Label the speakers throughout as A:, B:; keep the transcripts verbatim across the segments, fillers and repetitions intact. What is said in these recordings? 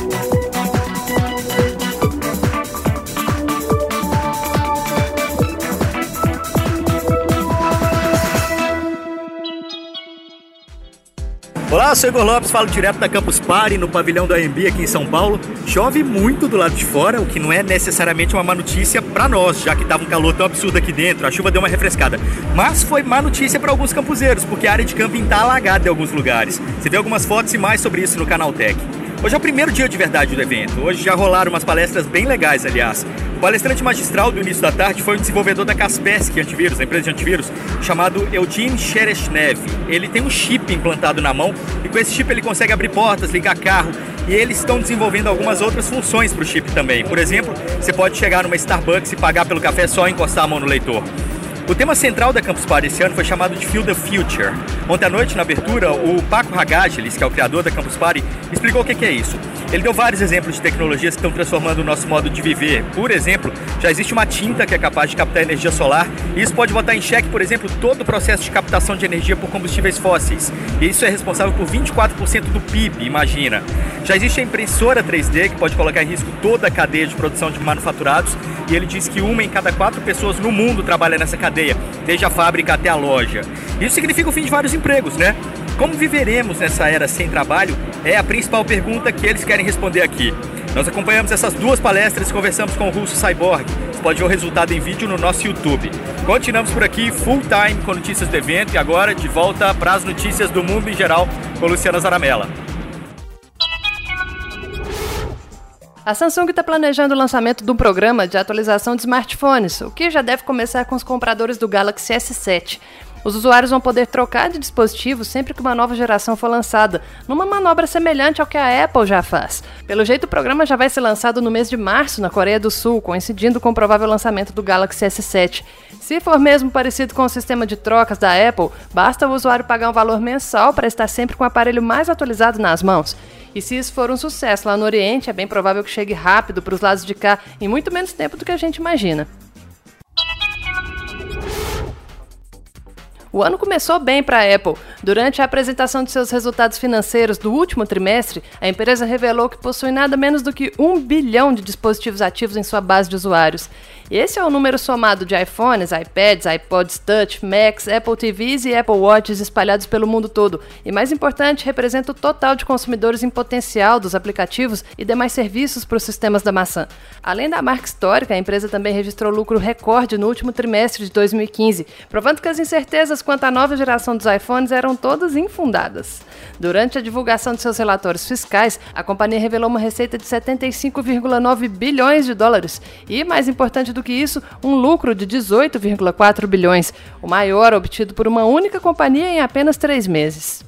A: Olá, eu sou Igor Lopes, falo direto da Campus Party, no pavilhão da A M B aqui em São Paulo. Chove muito do lado de fora, o que não é necessariamente uma má notícia para nós, já que estava um calor tão absurdo aqui dentro, a chuva deu uma refrescada. Mas foi má notícia para alguns campuseiros, porque a área de camping está alagada em alguns lugares. Você vê algumas fotos e mais sobre isso no canal Tech. Hoje é o primeiro dia de verdade do evento. Hoje já rolaram umas palestras bem legais, aliás. O palestrante magistral do início da tarde foi o desenvolvedor da Kaspersky Antivírus, a empresa de antivírus, chamado Eugene Chereshnev. Ele tem um chip implantado na mão e com esse chip ele consegue abrir portas, ligar carro, e eles estão desenvolvendo algumas outras funções para o chip também. Por exemplo, você pode chegar numa Starbucks e pagar pelo café só encostar a mão no leitor. O tema central da Campus Party esse ano foi chamado de Feel the Future. Ontem à noite, na abertura, o Paco Hagagelis, que é o criador da Campus Party, explicou o que é isso. Ele deu vários exemplos de tecnologias que estão transformando o nosso modo de viver. Por exemplo, já existe uma tinta que é capaz de captar energia solar, e isso pode botar em xeque, por exemplo, todo o processo de captação de energia por combustíveis fósseis. E isso é responsável por vinte e quatro por cento do P I B, imagina. Já existe a impressora três D, que pode colocar em risco toda a cadeia de produção de manufaturados, e ele diz que uma em cada quatro pessoas no mundo trabalha nessa cadeia, desde a fábrica até a loja. Isso significa o fim de vários empregos, né? Como viveremos nessa era sem trabalho é a principal pergunta que eles querem responder aqui. Nós acompanhamos essas duas palestras e conversamos com o russo Cyborg. Você pode ver o resultado em vídeo no nosso YouTube. Continuamos por aqui, full time, com notícias do evento, e agora de volta para as notícias do mundo em geral com Luciana Zaramella.
B: A Samsung está planejando o lançamento de um programa de atualização de smartphones, o que já deve começar com os compradores do Galaxy S sete. Os usuários vão poder trocar de dispositivo sempre que uma nova geração for lançada, numa manobra semelhante ao que a Apple já faz. Pelo jeito, o programa já vai ser lançado no mês de março na Coreia do Sul, coincidindo com o provável lançamento do Galaxy S sete. Se for mesmo parecido com o sistema de trocas da Apple, basta o usuário pagar um valor mensal para estar sempre com o aparelho mais atualizado nas mãos. E se isso for um sucesso lá no Oriente, é bem provável que chegue rápido para os lados de cá, em muito menos tempo do que a gente imagina. O ano começou bem para a Apple. Durante a apresentação de seus resultados financeiros do último trimestre, a empresa revelou que possui nada menos do que um bilhão de dispositivos ativos em sua base de usuários. Esse é o número somado de iPhones, iPads, iPods Touch, Macs, Apple T Vs e Apple Watches espalhados pelo mundo todo. E mais importante, representa o total de consumidores em potencial dos aplicativos e demais serviços para os sistemas da maçã. Além da marca histórica, a empresa também registrou lucro recorde no último trimestre de dois mil e quinze, provando que as incertezas quanto à nova geração dos iPhones eram todas infundadas. Durante a divulgação de seus relatórios fiscais, a companhia revelou uma receita de setenta e cinco vírgula nove bilhões de dólares e, mais importante do que isso, um lucro de dezoito vírgula quatro bilhões, o maior obtido por uma única companhia em apenas três meses.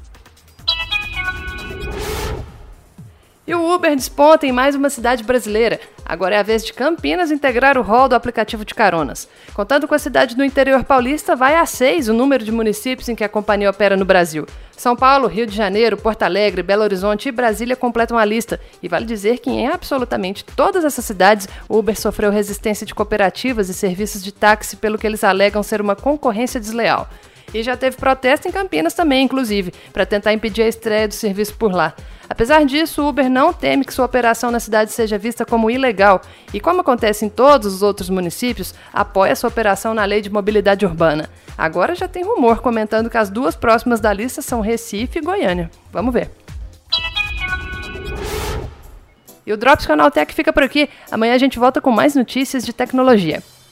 B: E o Uber desponta em mais uma cidade brasileira. Agora é a vez de Campinas integrar o rol do aplicativo de caronas. Contando com a cidade do interior paulista, vai a seis o número de municípios em que a companhia opera no Brasil. São Paulo, Rio de Janeiro, Porto Alegre, Belo Horizonte e Brasília completam a lista. E vale dizer que em absolutamente todas essas cidades, o Uber sofreu resistência de cooperativas e serviços de táxi pelo que eles alegam ser uma concorrência desleal. E já teve protesto em Campinas também, inclusive, para tentar impedir a estreia do serviço por lá. Apesar disso, o Uber não teme que sua operação na cidade seja vista como ilegal e, como acontece em todos os outros municípios, apoia sua operação na Lei de Mobilidade Urbana. Agora já tem rumor comentando que as duas próximas da lista são Recife e Goiânia. Vamos ver. E o Drops Canal Tech fica por aqui. Amanhã a gente volta com mais notícias de tecnologia.